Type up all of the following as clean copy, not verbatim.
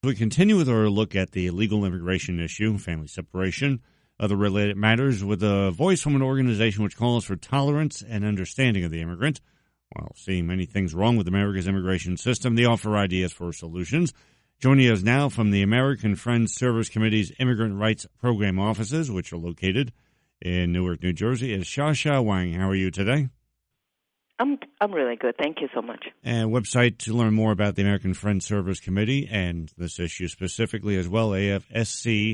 We continue with our look at the illegal immigration issue, family separation, other related matters, with a voice from an organization which calls for tolerance and understanding of the immigrant. While seeing many things wrong with America's immigration system, they offer ideas for solutions. Joining us now from the American Friends Service Committee's Immigrant Rights Program offices, which are located in Newark, New Jersey, is Xiaxia Wang. How are you today? I'm really good. Thank you so much. And website to learn more about the American Friends Service Committee and this issue specifically as well, afsc.org.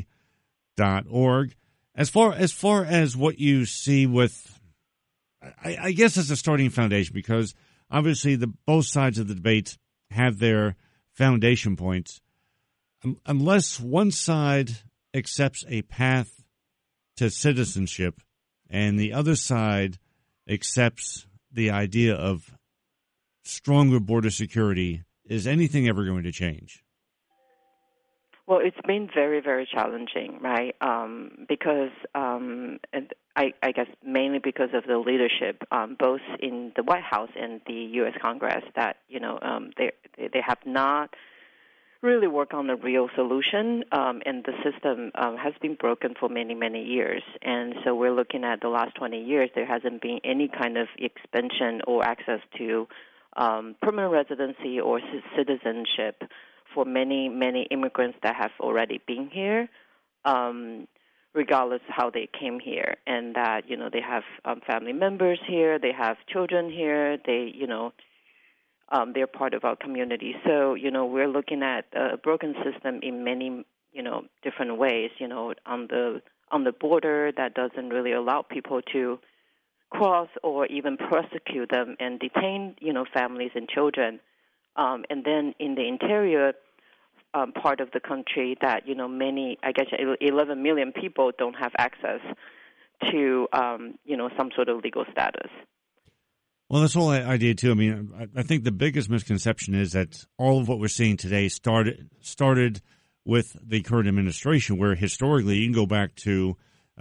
As far as what you see with, I guess as a starting foundation, because obviously both sides of the debate have their foundation points. Unless one side accepts a path to citizenship and the other side accepts the idea of stronger border security, is anything ever going to change? Well, it's been very, very challenging, right? Because and I guess mainly because of the leadership, both in the White House and the U.S. Congress, that they have not really worked on a real solution, and the system has been broken for many, many years. And so we're looking at the last 20 years, there hasn't been any kind of expansion or access to permanent residency or citizenship for many, many immigrants that have already been here, regardless how they came here. And that, they have family members here, they have children here, they're part of our community. So, we're looking at a broken system in many, different ways, on the border that doesn't really allow people to cross or even prosecute them and detain, families and children. And then in the interior part of the country that, many, 11 million people don't have access to, some sort of legal status. Well, that's the whole idea, too. I mean, I think the biggest misconception is that all of what we're seeing today started with the current administration, where historically you can go back to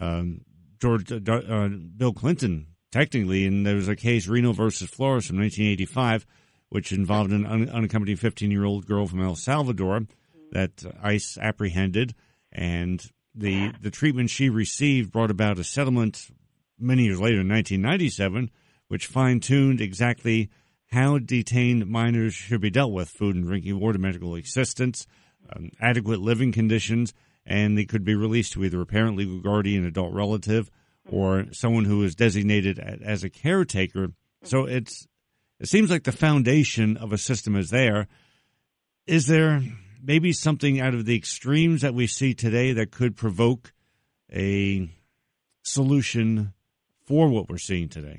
Bill Clinton, technically, and there was a case, Reno versus Flores from 1985, which involved an unaccompanied 15-year-old girl from El Salvador that ICE apprehended, and the treatment she received brought about a settlement many years later in 1997, which fine-tuned exactly how detained minors should be dealt with: food and drinking water, medical assistance, adequate living conditions, and they could be released to either a parent, legal guardian, adult relative, or someone who is designated as a caretaker. So it seems like the foundation of a system is there. Is there maybe something out of the extremes that we see today that could provoke a solution for what we're seeing today?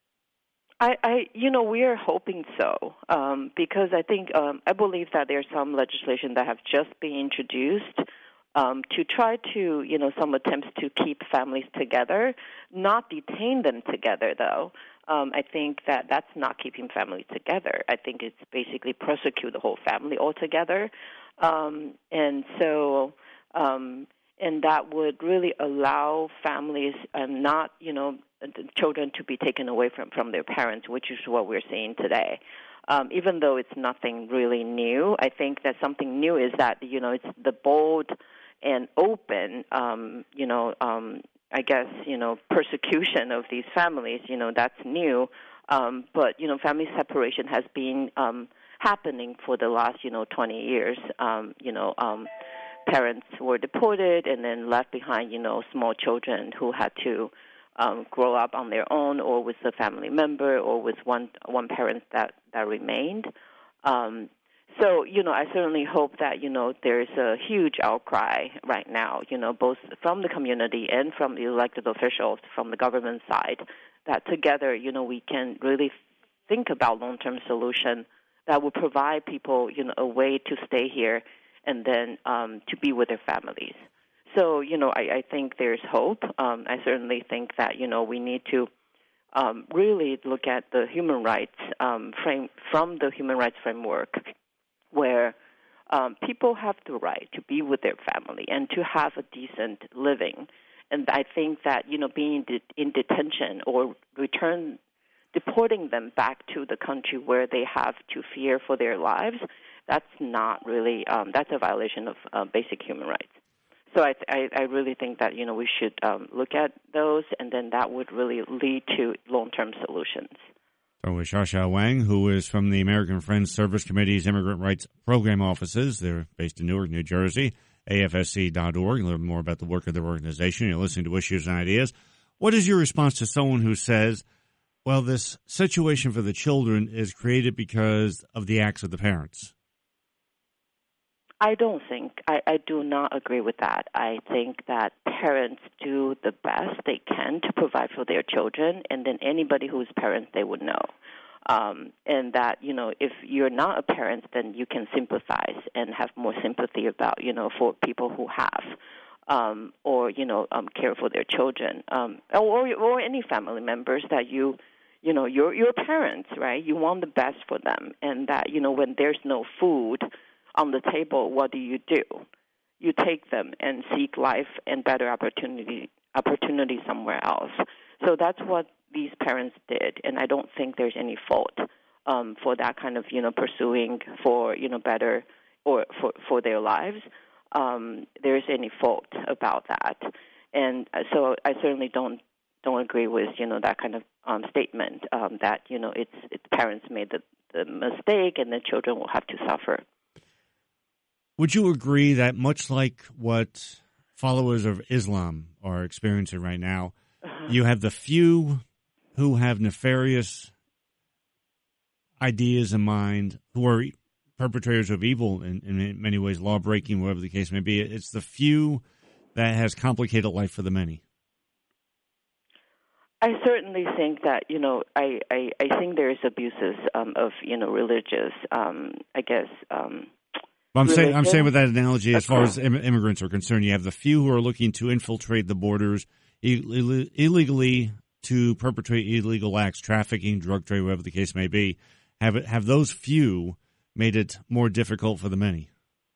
We are hoping so, because I believe that there's some legislation that have just been introduced to try to, some attempts to keep families together, not detain them together, though. I think that's not keeping families together. I think it's basically prosecute the whole family altogether. And that would really allow families not, children to be taken away from their parents, which is what we're seeing today. Even though it's nothing really new, I think that something new is that, it's the bold and open, persecution of these families, that's new. But, family separation has been happening for the last, 20 years. Parents were deported and then left behind, small children who had to grow up on their own or with a family member or with one parent that remained. So, I certainly hope that, there's a huge outcry right now, both from the community and from the elected officials from the government side, that together, we can really think about long-term solution that will provide people, a way to stay here and then to be with their families. So, I think there's hope. I certainly think that, we need to really look at the human rights from the human rights framework, where people have the right to be with their family and to have a decent living. And I think that, being in detention or deporting them back to the country where they have to fear for their lives, that's not really that's a violation of basic human rights. So I really think that we should look at those, and then that would really lead to long-term solutions. So with Xiaoxia Wang, who is from the American Friends Service Committee's Immigrant Rights Program offices. They're based in Newark, New Jersey, AFSC.org. Learn more about the work of their organization. You're listening to Issues and Ideas. What is your response to someone who says, well, this situation for the children is created because of the acts of the parents? I do not agree with that. I think that parents do the best they can to provide for their children, and then anybody who's parents, they would know. And that, if you're not a parent, then you can sympathize and have more sympathy about, for people who have, or care for their children, or any family members that you're parents, right? You want the best for them, and that, when there's no food on the table, what do? You take them and seek life and better opportunity somewhere else. So that's what these parents did, and I don't think there's any fault for that kind of pursuing for better or for their lives. There's any fault about that, and so I certainly don't agree with that kind of statement that it's parents made the mistake and the children will have to suffer. Would you agree that much like what followers of Islam are experiencing right now, you have the few who have nefarious ideas in mind, who are perpetrators of evil in many ways, law-breaking, whatever the case may be. It's the few that has complicated life for the many. I certainly think that, I think there is abuses of, religious, I'm saying with that analogy, as far as immigrants are concerned, you have the few who are looking to infiltrate the borders illegally to perpetrate illegal acts, trafficking, drug trade, whatever the case may be. Have those few made it more difficult for the many?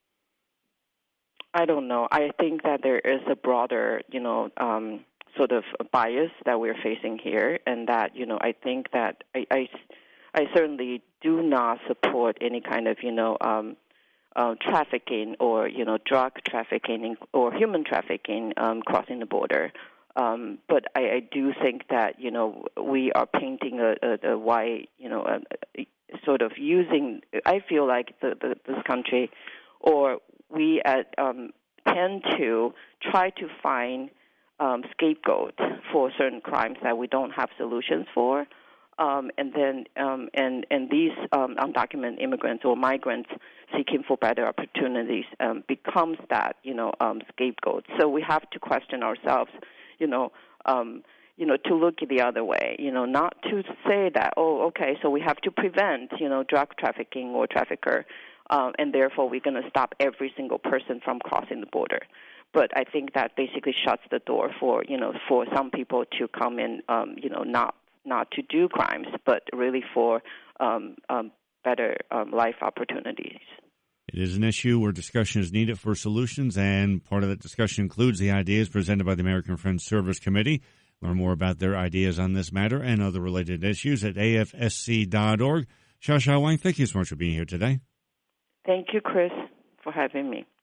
I don't know. I think that there is a broader, sort of bias that we're facing here, and that, I think that I certainly do not support any kind of, trafficking or, drug trafficking or human trafficking crossing the border. But I do think that, we are painting a wide, sort of using, I feel like this country, or we tend to try to find scapegoat for certain crimes that we don't have solutions for. And these undocumented immigrants or migrants seeking for better opportunities becomes that scapegoat. So we have to question ourselves, to look the other way, not to say that so we have to prevent drug trafficking or trafficker, and therefore we're going to stop every single person from crossing the border. But I think that basically shuts the door for some people to come in, not to do crimes, but really for better life opportunities. It is an issue where discussion is needed for solutions, and part of that discussion includes the ideas presented by the American Friends Service Committee. Learn more about their ideas on this matter and other related issues at afsc.org. Xiaoxia Wang, thank you so much for being here today. Thank you, Chris, for having me.